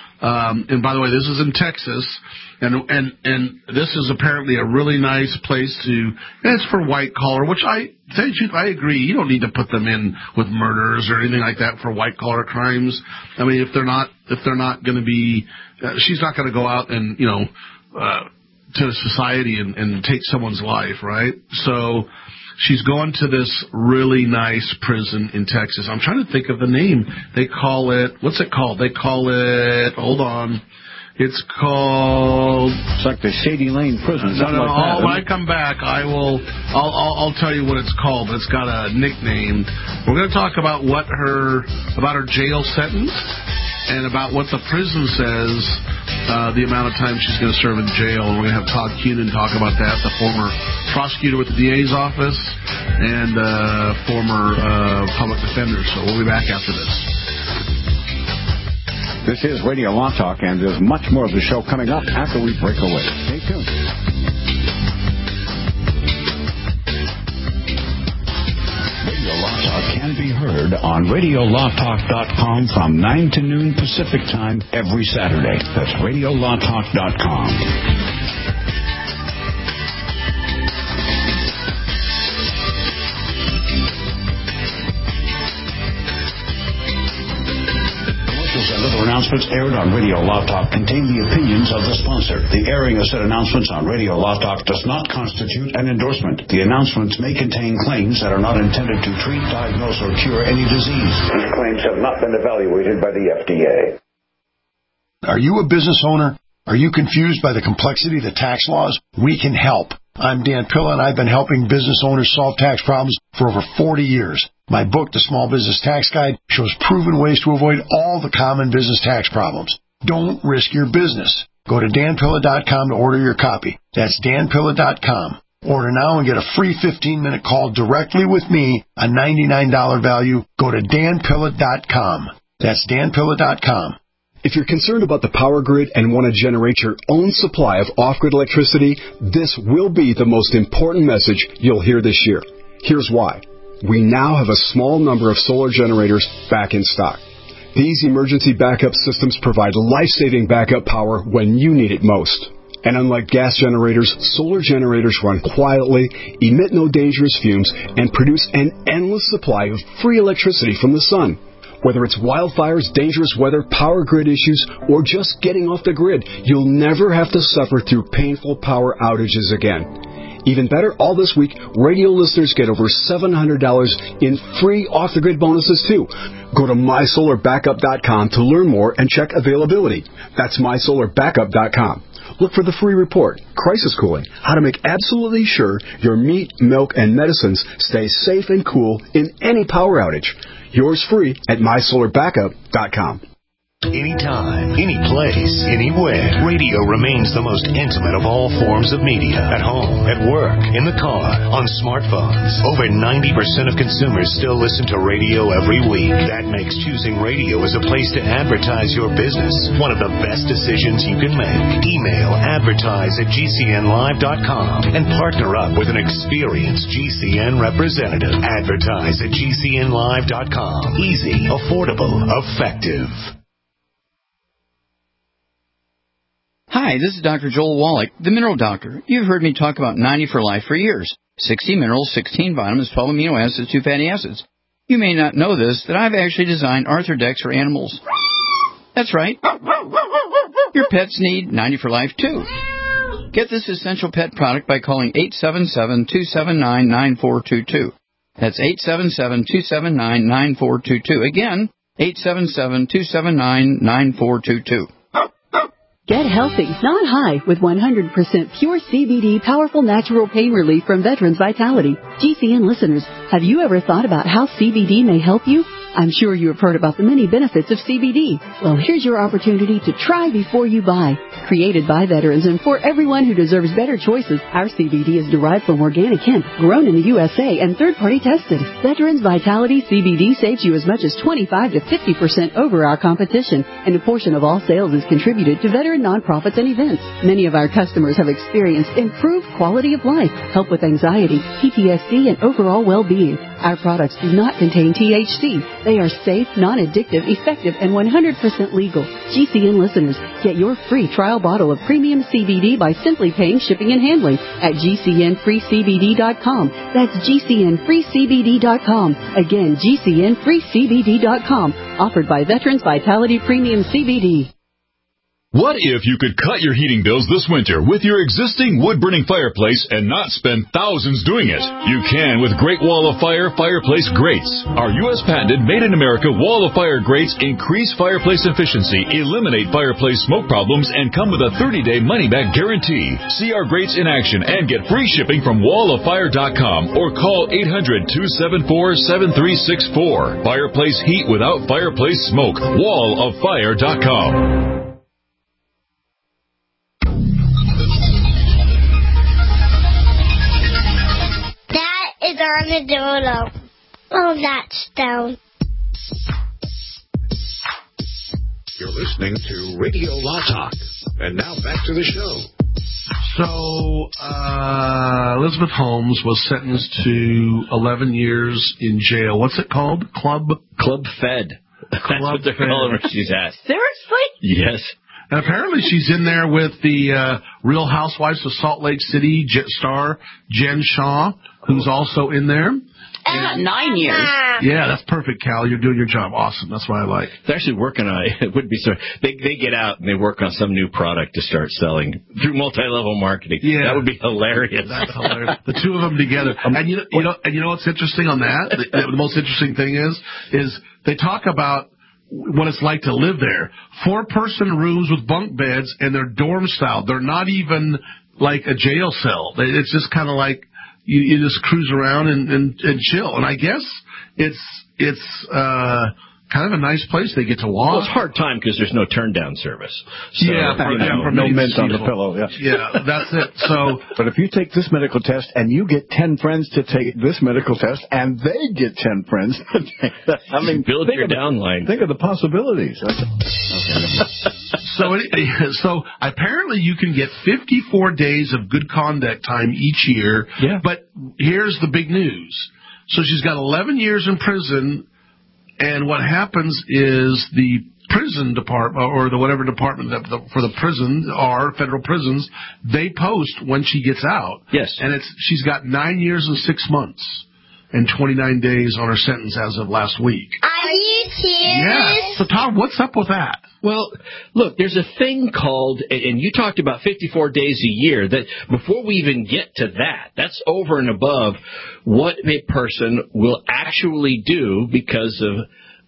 Um, and by the way, this is in Texas, and and and this is apparently a really nice place to. And it's for white collar, which I tell you the truth, I agree. You don't need to put them in with murders or anything like that for white collar crimes. I mean, if they're not if they're not going to be, uh, she's not going to go out and you know uh, to society and, and take someone's life, right? So. She's going to this really nice prison in Texas. I'm trying to think of the name. They call it, what's it called? They call it, hold on. It's called... It's like the Shady Lane prison. No, no, no. Like I'll, when I come back, I will, I'll, I'll, I'll tell you what it's called, but it's got a nickname. We're going to talk about what her, about her jail sentence and about what the prison says, uh, the amount of time she's going to serve in jail. And we're going to have Todd Cunin talk about that, the former prosecutor with the D A's office and uh, former uh, public defender. So we'll be back after this. This is Radio Law Talk, and there's much more of the show coming up after we break away. Stay tuned. Radio Law Talk can be heard on radio law talk dot com from nine to noon Pacific Time every Saturday. That's radio law talk dot com. Announcements aired on Radio Law Talk contain the opinions of the sponsor. The airing of said announcements on Radio Law Talk does not constitute an endorsement. The announcements may contain claims that are not intended to treat, diagnose, or cure any disease. These claims have not been evaluated by the F D A. Are you a business owner? Are you confused by the complexity of the tax laws? We can help. I'm Dan Pilla, and I've been helping business owners solve tax problems for over forty years. My book, The Small Business Tax Guide, shows proven ways to avoid all the common business tax problems. Don't risk your business. Go to dan pilla dot com to order your copy. That's dan pilla dot com. Order now and get a free fifteen-minute call directly with me, a ninety-nine dollars value. Go to dan pilla dot com. That's dan pilla dot com. If you're concerned about the power grid and want to generate your own supply of off-grid electricity, this will be the most important message you'll hear this year. Here's why. We now have a small number of solar generators back in stock. These emergency backup systems provide life-saving backup power when you need it most. And unlike gas generators, solar generators run quietly, emit no dangerous fumes, and produce an endless supply of free electricity from the sun. Whether it's wildfires, dangerous weather, power grid issues, or just getting off the grid, you'll never have to suffer through painful power outages again. Even better, all this week, radio listeners get over seven hundred dollars in free off-the-grid bonuses, too. Go to my solar backup dot com to learn more and check availability. That's my solar backup dot com. Look for the free report, Crisis Cooling, how to make absolutely sure your meat, milk, and medicines stay safe and cool in any power outage. Yours free at my solar backup dot com. Anytime, any place, anywhere, radio remains the most intimate of all forms of media. At home, at work, in the car, on smartphones. Over ninety percent of consumers still listen to radio every week. That makes choosing radio as a place to advertise your business one of the best decisions you can make. Email advertise at G C N live dot com and partner up with an experienced G C N representative. Advertise at G C N live dot com. Easy, affordable, effective. Hi, this is Doctor Joel Wallach, the Mineral Doctor. You've heard me talk about ninety for Life for years. sixty minerals, sixteen vitamins, twelve amino acids, two fatty acids. You may not know this, that I've actually designed Arthrodex for animals. That's right. Your pets need ninety for Life, too. Get this essential pet product by calling eight seven seven, two seven nine, nine four two two. That's eight seven seven, two seven nine, nine four two two. Again, eight seven seven, two seven nine, nine four two two. Get healthy, not high, with one hundred percent pure C B D powerful natural pain relief from Veterans Vitality. G C N listeners, have you ever thought about how C B D may help you? I'm sure you have heard about the many benefits of C B D. Well, here's your opportunity to try before you buy. Created by veterans and for everyone who deserves better choices, our C B D is derived from organic hemp, grown in the U S A, and third-party tested. Veterans Vitality C B D saves you as much as twenty-five to fifty percent over our competition, and a portion of all sales is contributed to veteran nonprofits and events. Many of our customers have experienced improved quality of life, help with anxiety, P T S D, and overall well-being. Our products do not contain T H C. They are safe, non-addictive, effective, and one hundred percent legal. G C N listeners, get your free trial bottle of premium C B D by simply paying shipping and handling at G C N free C B D dot com. That's G C N free C B D dot com. Again, G C N free C B D dot com. Offered by Veterans Vitality Premium C B D. What if you could cut your heating bills this winter with your existing wood-burning fireplace and not spend thousands doing it? You can with Great Wall of Fire fireplace grates. Our U S patented made-in-America Wall of Fire grates increase fireplace efficiency, eliminate fireplace smoke problems, and come with a thirty-day money-back guarantee. See our grates in action and get free shipping from wall of fire dot com or call eight hundred, two seven four, seven three six four. Fireplace heat without fireplace smoke. wall of fire dot com. Is armadillo. Oh, that's down. You're listening to Radio Law Talk. And now back to the show. So, uh, Elizabeth Holmes was sentenced to eleven years in jail. What's it called? Club? Club Fed. That's Club what they're Fed. calling her. She's at. Seriously? Yes. And apparently she's in there with the uh, Real Housewives of Salt Lake City jet star Jen Shaw, who's also in there. And nine years. Yeah, that's perfect, Cal. You're doing your job. Awesome. That's what I like. They're actually working on it. It wouldn't be so. They they get out and they work on some new product to start selling through multi-level marketing. Yeah, that would be hilarious. That's hilarious. The two of them together. And you know, you know, and you know what's interesting on that? The, the most interesting thing is, is they talk about what it's like to live there. Four-person rooms with bunk beds, and they're dorm style. They're not even like a jail cell. It's just kind of like you, you just cruise around and, and, and chill. And I guess it's it's uh, kind of a nice place. They get to walk. Well, it's hard time because there's no turn-down service. So, yeah, for, you know, yeah, for no mint on the pillow. Yeah. yeah, that's it. So, but if you take this medical test and you get ten friends to take this medical test, and they get ten friends, to take that, I mean, build your downline. Think of the possibilities. so, it, so apparently you can get fifty-four days of good conduct time each year. Yeah. But here's the big news. So she's got eleven years in prison. And what happens is the prison department, or the whatever department that the, for the prison are, federal prisons, they post when she gets out. Yes. And it's she's got nine years and six months and twenty-nine days on her sentence as of last week. I'm Are you serious? Yeah. So, Tom, what's up with that? Well, look, there's a thing called, and you talked about fifty-four days a year, that before we even get to that, that's over and above what a person will actually do because of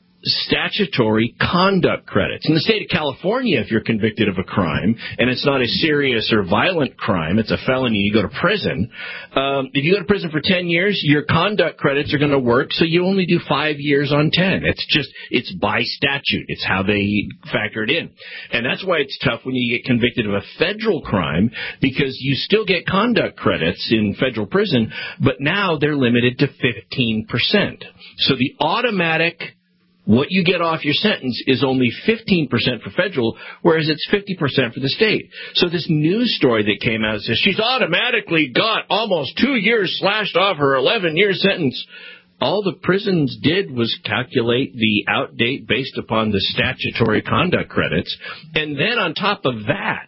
statutory conduct credits. In the state of California, if you're convicted of a crime, and it's not a serious or violent crime, it's a felony, you go to prison. Um, if you go to prison for ten years, your conduct credits are going to work, so you only do five years on ten. It's just, it's by statute. It's how they factor it in. And that's why it's tough when you get convicted of a federal crime, because you still get conduct credits in federal prison, but now they're limited to fifteen percent. So the automatic what you get off your sentence is only fifteen percent for federal, whereas it's fifty percent for the state. So this news story that came out says she's automatically got almost two years slashed off her eleven-year sentence. All the prisons did was calculate the out date based upon the statutory conduct credits. And then on top of that,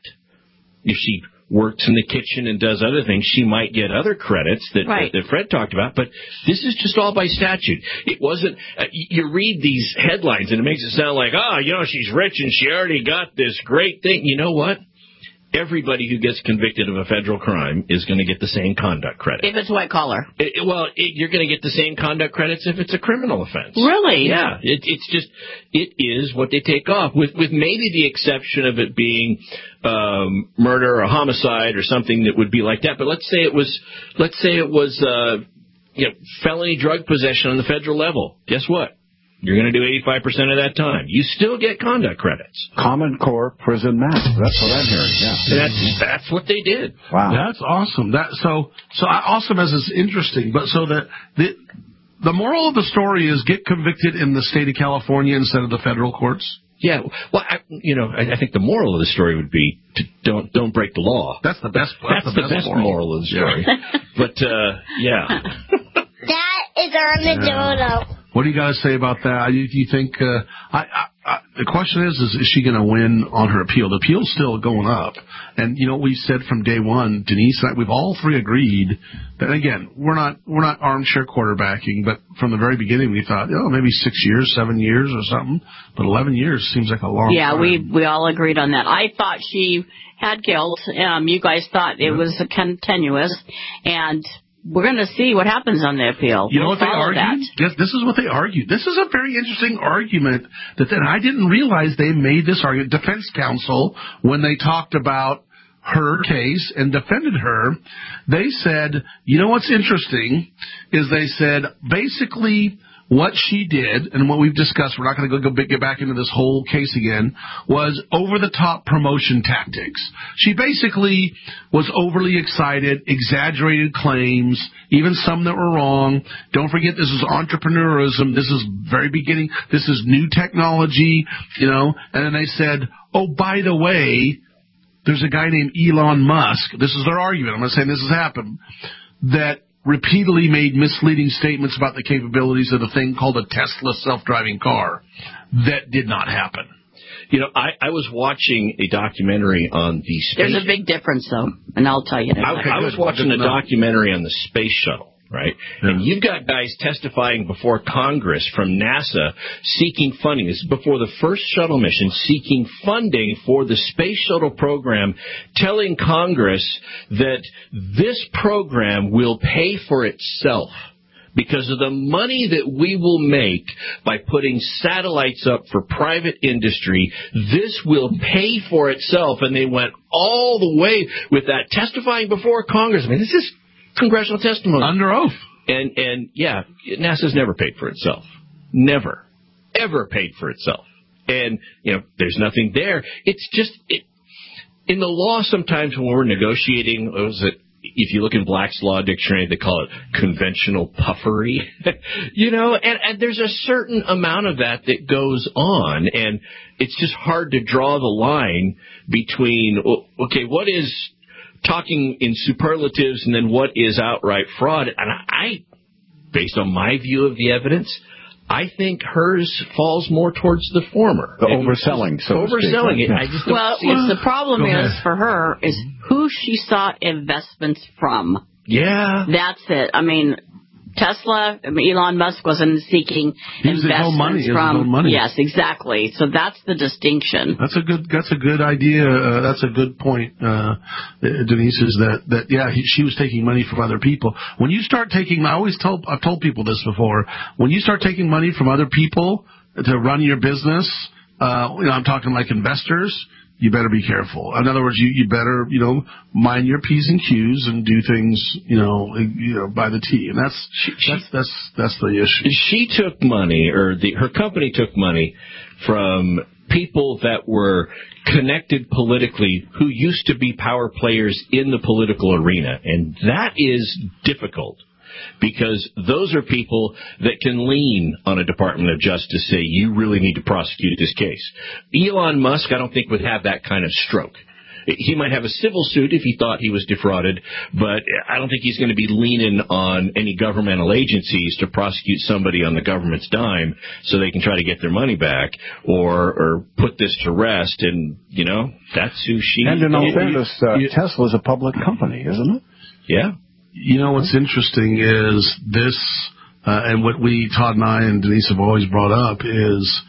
if she works in the kitchen and does other things, she might get other credits that, right. that, that Fred talked about. But this is just all by statute. It wasn't, uh, you read these headlines and it makes it sound like, oh, you know, she's rich and she already got this great thing. You know what? Everybody who gets convicted of a federal crime is going to get the same conduct credit. If it's white collar. It, it, well, it, you're going to get the same conduct credits if it's a criminal offense. Really? Yeah. It, it's just, it is what they take off, with, with maybe the exception of it being um, murder or homicide or something that would be like that. But let's say it was, let's say it was, uh, you know, felony drug possession on the federal level. Guess what? You're going to do eighty-five percent of that time. You still get conduct credits. Common Core prison math. That's what I'm hearing. Yeah, that's that's what they did. Wow, that's awesome. That so so awesome as it's interesting. But so that the the moral of the story is get convicted in the state of California instead of the federal courts. Yeah, well, I, you know, I, I think the moral of the story would be to don't don't break the law. That's the best. That's, that's the, the best, best moral. moral of the story. Yeah. But uh, yeah, that is Armadillo. Yeah. What do you guys say about that? Do you, you think uh, I, I, I, the question is, is is she going to win on her appeal? The appeal's still going up, and you know we said from day one, Denise and I, we've all three agreed that again we're not we're not armchair quarterbacking, but from the very beginning we thought, oh, maybe six years, seven years, or something. But eleven years seems like a long yeah, time. Yeah, we we all agreed on that. I thought she had guilt. Um, you guys thought it yeah. was continuous, and we're going to see what happens on the appeal. You know we'll what they argued? Yes, this is what they argued. This is a very interesting argument that then I didn't realize they made this argument. Defense counsel, when they talked about her case and defended her, they said, you know what's interesting is they said basically what she did, and what we've discussed, we're not going to go get back into this whole case again, was over-the-top promotion tactics. She basically was overly excited, exaggerated claims, even some that were wrong. Don't forget, this is entrepreneurism. This is very beginning. This is new technology, you know. And then they said, oh, by the way, there's a guy named Elon Musk. This is their argument. I'm not saying this has happened. That repeatedly made misleading statements about the capabilities of the thing called a Tesla self-driving car. That did not happen. You know, I, I was watching a documentary on the space... There's a big difference, though, and I'll tell you. I, I was watching a documentary on the space shuttle. Right? Yeah. And you've got guys testifying before Congress from NASA seeking funding. This is before the first shuttle mission, seeking funding for the space shuttle program, telling Congress that this program will pay for itself because of the money that we will make by putting satellites up for private industry. This will pay for itself. And they went all the way with that, testifying before Congress. I mean, this is congressional testimony. Under oath. And, and yeah, NASA's never paid for itself. Never. Ever paid for itself. And, you know, there's nothing there. It's just, it, in the law sometimes when we're negotiating, what was it, if you look in Black's Law Dictionary, they call it conventional puffery. You know, and, and there's a certain amount of that that goes on, and it's just hard to draw the line between, okay, what is talking in superlatives and then what is outright fraud. And I, based on my view of the evidence, I think hers falls more towards the former. The and overselling. So overselling it. I just don't well, see well it. The problem is for her is who she sought investments from. Yeah. That's it. I mean, Tesla, Elon Musk wasn't seeking Use investments money. from. Money. Yes, exactly. So that's the distinction. That's a good. That's a good idea. Uh, that's a good point, uh, Denise. Is that that yeah? He, she was taking money from other people. When you start taking, I always told I've told people this before. When you start taking money from other people to run your business, uh, you know, I'm talking like investors. You better be careful. In other words, you, you better, you know, mind your P's and Q's and do things, you know, you know, by the T. And that's, she, that's, that's, that's the issue. She took money, or the, her company took money from people that were connected politically who used to be power players in the political arena. And that is difficult. Because those are people that can lean on a Department of Justice, say, you really need to prosecute this case. Elon Musk, I don't think, would have that kind of stroke. He might have a civil suit if he thought he was defrauded, but I don't think he's going to be leaning on any governmental agencies to prosecute somebody on the government's dime so they can try to get their money back or, or put this to rest. And, you know, that's who she is. And in all fairness, uh, Tesla's a public company, isn't it? Yeah. You know, what's interesting is this, uh, and what we, Todd and I and Denise have always brought up is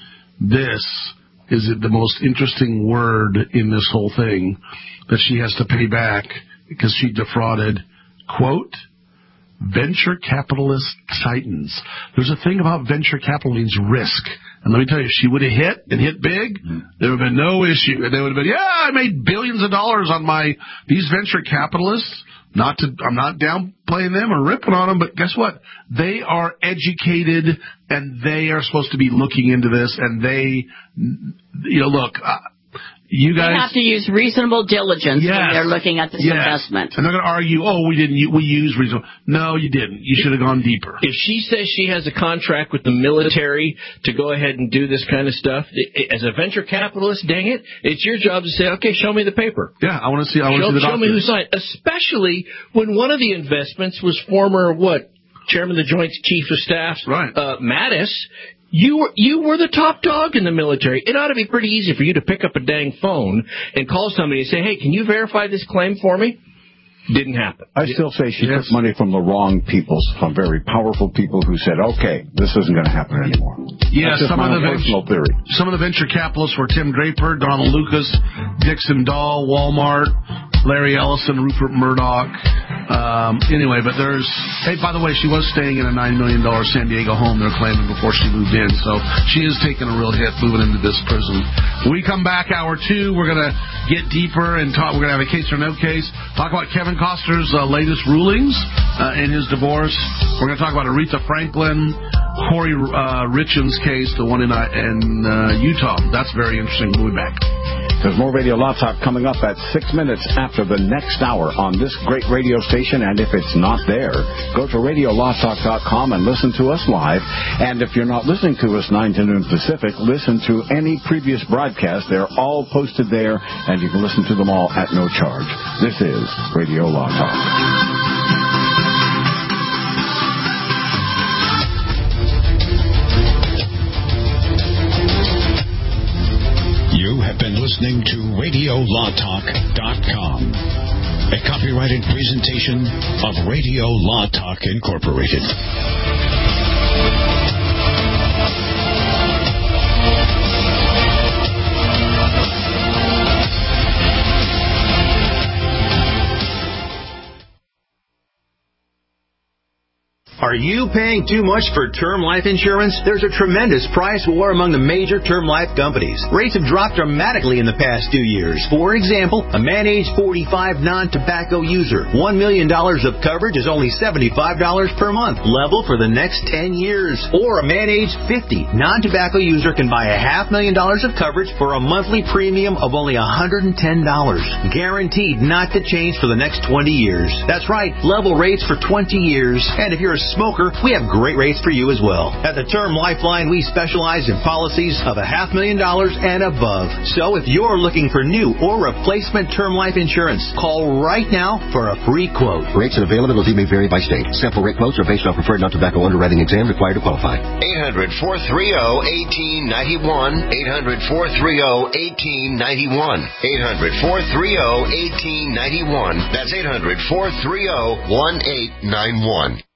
this is the most interesting word in this whole thing that she has to pay back because she defrauded, quote, venture capitalist titans. There's a thing about venture capital means risk. And let me tell you, if she would have hit and hit big, there would have been no issue. They would have been, yeah, I made billions of dollars on my, these venture capitalists. Not to, I'm not downplaying them or ripping on them, but guess what? They are educated and they are supposed to be looking into this and they, you know, look, uh, you guys they have to use reasonable diligence yes, when they're looking at this yes. investment. And they're going to argue, oh, we didn't, we used reasonable. No, you didn't. You should have gone deeper. If she says she has a contract with the military to go ahead and do this kind of stuff, as a venture capitalist, dang it, it's your job to say, okay, show me the paper. Yeah, I want to see, I want to see the Show document. me who signed. Especially when one of the investments was former, what, Chairman of the Joint Chief of Staff, right. uh, Mattis. You were you were the top dog in the military. It ought to be pretty easy for you to pick up a dang phone and call somebody and say, hey, can you verify this claim for me? Didn't happen. I still say she yes. took money from the wrong people, from very powerful people who said, okay, this isn't going to happen anymore. Yeah, That's just some my of the personal venture, theory. Some of the venture capitalists were Tim Draper, Donald Lucas, Dixon Dahl, Walmart, Larry Ellison, Rupert Murdoch. Um, anyway, but there's, hey, by the way, she was staying in a nine million dollars San Diego home, they're claiming, before she moved in. So she is taking a real hit moving into this prison. When we come back, hour two, we're going to get deeper and talk. We're going to have a case or no case. Talk about Kevin Costner's uh, latest rulings uh, in his divorce. We're going to talk about Aretha Franklin, Corey uh, Richens' case, the one in, uh, in uh, Utah. That's very interesting. We'll be back. There's more Radio Law Talk coming up at six minutes after the next hour on this great radio station. And if it's not there, go to radio law talk dot com and listen to us live. And if you're not listening to us nine to noon Pacific, listen to any previous broadcast. They're all posted there, and you can listen to them all at no charge. This is Radio Law Talk. You have been listening to radio law talk dot com, a copyrighted presentation of Radio Law Talk Incorporated. Are you paying too much for term life insurance? There's a tremendous price war among the major term life companies. Rates have dropped dramatically in the past two years. For example, a man age forty-five non-tobacco user, one million dollars of coverage is only seventy-five dollars per month, level for the next ten years. Or a man age fifty non-tobacco user can buy a half million dollars of coverage for a monthly premium of only one hundred ten dollars. Guaranteed not to change for the next twenty years. That's right, level rates for twenty years. And if you're a smoker, we have great rates for you as well. At the Term Lifeline, we specialize in policies of a half million dollars and above. So if you're looking for new or replacement term life insurance, call right now for a free quote. Rates and availability may vary by state. Sample rate quotes are based on preferred non-tobacco underwriting exam required to qualify. eight hundred, four three zero, one eight nine one. eight hundred, four three zero, one eight nine one. eight hundred, four three zero, one eight nine one. That's eight hundred, four three zero, one eight nine one.